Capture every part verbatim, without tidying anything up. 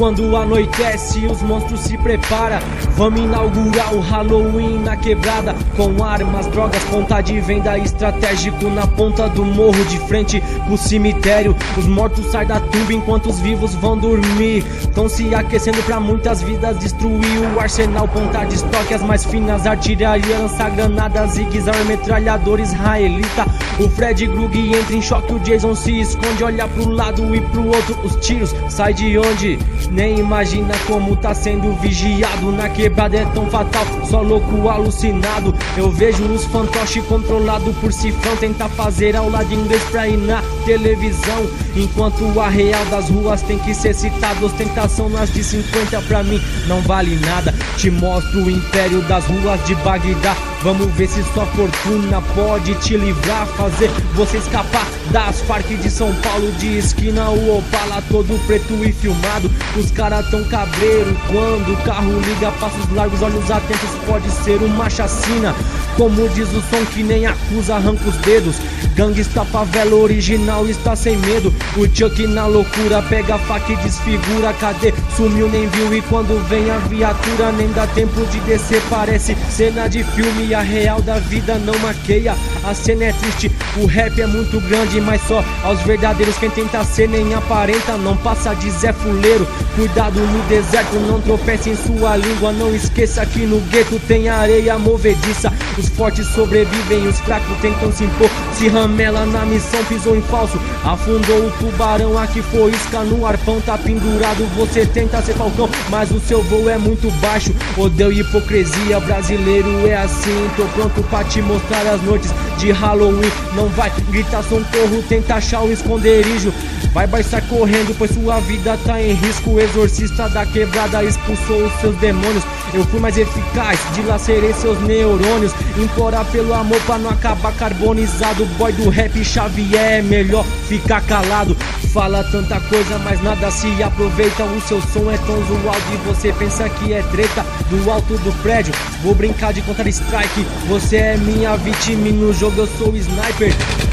quando anoitece os monstros se prepara. Vamos inaugurar o Halloween na quebrada, com armas, drogas, ponta de venda, estratégico na ponta do morro, de frente pro cemitério. Os mortos saem da tumba enquanto os vivos vão dormir. Tão se aquecendo pra muitas vidas destruir o arsenal, ponta de estoque, as mais finas, artilharia, lança-granadas, zigue-zague, metralhadores israelita. O Fred Krug entra em choque, o Jason se esconde, olha pro lado e pro outro, os tiros saem de onde? Nem imagina como tá sendo vigiado. Na quebrada é tão fatal, só louco alucinado. Eu vejo os fantoches controlado por cifrão, tentar fazer aula de inglês pra ir na televisão, enquanto a real das ruas tem que ser citada. Ostentação nas de cinquenta pra mim não vale nada. Te mostro o império das ruas de Bagdá. Vamos ver se sua fortuna pode te livrar, fazer você escapar das Farc de São Paulo. De esquina o Opala todo preto e filmado. Os caras tão cabreiro quando o carro liga, passos largos, olhos atentos, pode ser uma chacina. Como diz o som que nem acusa, arranca os dedos. Gangsta favela original está sem medo. O Chuck na loucura pega a faca e desfigura. Cadê? Sumiu, nem viu, e quando vem a viatura nem dá tempo de descer. Parece cena de filme e a real da vida não maqueia. A cena é triste, o rap é muito grande, mas só aos verdadeiros quem tenta ser nem aparenta. Não passa de Zé Fuleiro, cuidado no deserto, não tropece em sua língua. Não esqueça que no gueto tem areia movediça. Os fortes sobrevivem, os fracos tentam se impor. Se ramela na missão, pisou em falso, afundou o tubarão. Aqui foi isca no arpão, tá pendurado. Você tenta ser falcão, mas o seu voo é muito baixo. Odeio hipocrisia, brasileiro é assim. Tô pronto pra te mostrar as noites de Halloween. Não vai gritar socorro, tenta achar um esconderijo. Vai, vai, sai correndo, pois sua vida tá em risco. O exorcista da quebrada expulsou os seus demônios. Eu fui mais eficaz, dilacerei seus neurônios. Implorar pelo amor pra não acabar carbonizado. Boy do rap Xavier, é melhor ficar calado. Fala tanta coisa, mas nada se aproveita. O seu som é tão zoado e você pensa que é treta. Do alto do prédio, vou brincar de Counter Strike. Você é minha vítima e no jogo eu sou o sniper.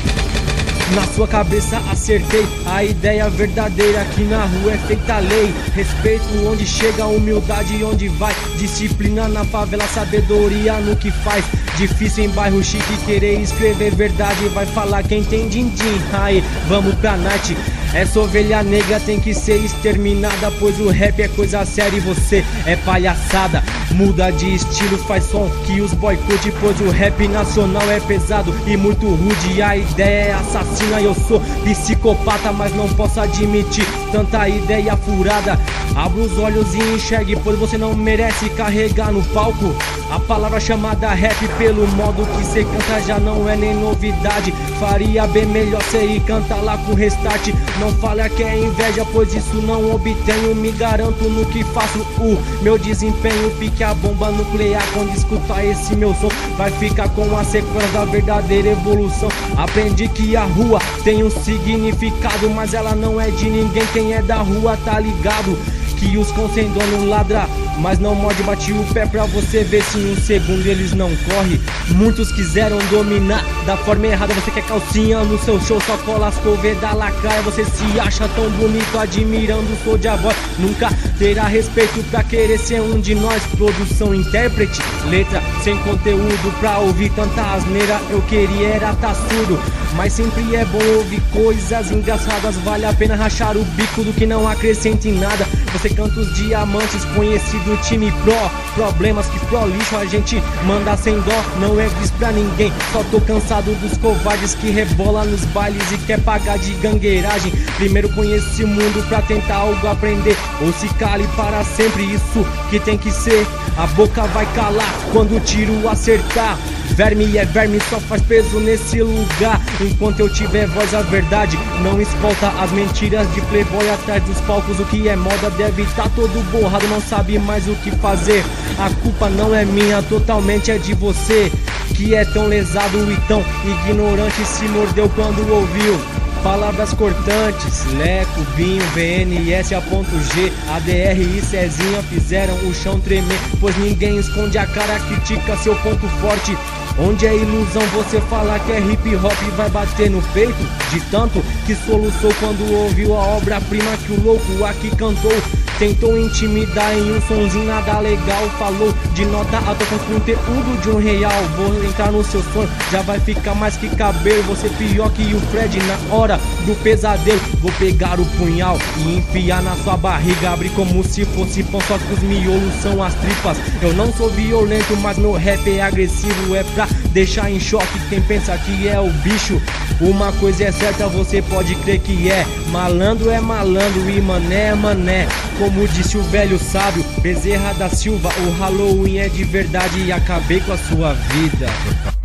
Na sua cabeça acertei a ideia verdadeira, que na rua é feita lei. Respeito onde chega, humildade onde vai. Disciplina na favela, sabedoria no que faz. Difícil em bairro chique querer escrever verdade. Vai falar quem tem din-din, aí vamos pra night. Essa ovelha negra tem que ser exterminada, pois o rap é coisa séria e você é palhaçada. Muda de estilo, faz som que os boicote, pois o rap nacional é pesado e muito rude. A ideia é assassina, eu sou psicopata, mas não posso admitir tanta ideia furada. Abra os olhos e enxergue, pois você não merece carregar no palco a palavra chamada rap. Pelo modo que cê canta já não é nem novidade. Faria bem melhor cê ir cantar lá com restart. Não fala que é inveja, pois isso não obtenho. Me garanto no que faço, o meu desempenho. Pique a bomba nuclear quando escutar esse meu som. Vai ficar com a sequência da verdadeira evolução. Aprendi que a rua tem um significado, mas ela não é de ninguém. Quem é da rua tá ligado que os cão sem dono ladra, mas não morde, bate o pé pra você ver se em um segundo eles não correm. Muitos quiseram dominar da forma errada. Você quer calcinha no seu show, só cola as cover da lacraia. Você se acha tão bonito admirando o Soulja Boy. Nunca terá respeito pra querer ser um de nós. Produção, intérprete, letra sem conteúdo. Pra ouvir tanta asneira eu queria era tá surdo. Mas sempre é bom ouvir coisas engraçadas. Vale a pena rachar o bico do que não acrescenta em nada. Você canta os diamantes, conhecido time pro. Problemas que pro lixo a gente manda sem dó. Não é gris pra ninguém, só tô cansado dos covardes que rebola nos bailes e quer pagar de gangueiragem. Primeiro conhece o mundo pra tentar algo aprender, ou se cale para sempre, isso que tem que ser. A boca vai calar quando o tiro acertar. Verme é verme, só faz peso nesse lugar. Enquanto eu tiver voz, a verdade não escolta as mentiras de playboy atrás dos palcos. O que é moda deve estar todo borrado, não sabe mais o que fazer. A culpa não é minha, totalmente é de você, que é tão lesado e tão ignorante. Se mordeu quando ouviu palavras cortantes. Leco, Binho, V N S, a ponto G, A D R e Cezinha fizeram o chão tremer. Pois ninguém esconde a cara, critica seu ponto forte. Onde é ilusão você falar que é hip hop e vai bater no peito de tanto que soluçou quando ouviu a obra-prima que o louco aqui cantou. tentou intimidar em um sonzinho nada legal. Falou de nota alta com conteúdo de um real. Vou entrar no seu sonho, já vai ficar mais que cabelo. Você pior que o Fred na hora do pesadelo. Vou pegar o punhal e enfiar na sua barriga, abrir como se fosse pão, só que os miolos são as tripas. Eu não sou violento, mas meu rap é agressivo. É pra deixar em choque quem pensa que é o bicho. Uma coisa é certa, você pode crer que é. Malandro é malandro e mané é mané. Como disse o velho sábio Bezerra da Silva, o Halloween é de verdade e acabei com a sua vida.